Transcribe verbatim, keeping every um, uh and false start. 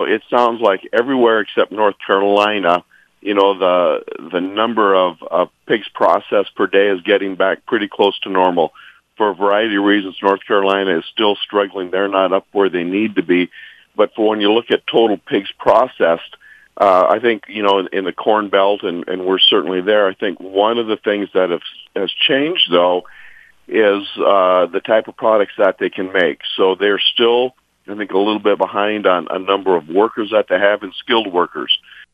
It sounds like everywhere except North Carolina, you know, the the number of, of pigs processed per day is getting back pretty close to normal. For a variety of reasons, North Carolina is still struggling. They're not up where they need to be. But for when you look at total pigs processed, uh, I think, you know, in, in the Corn Belt, and, and we're certainly there, I think one of the things that have, has changed, though, is uh, the type of products that they can make. So they're still, I think, a little bit behind on a number of workers that they have and skilled workers.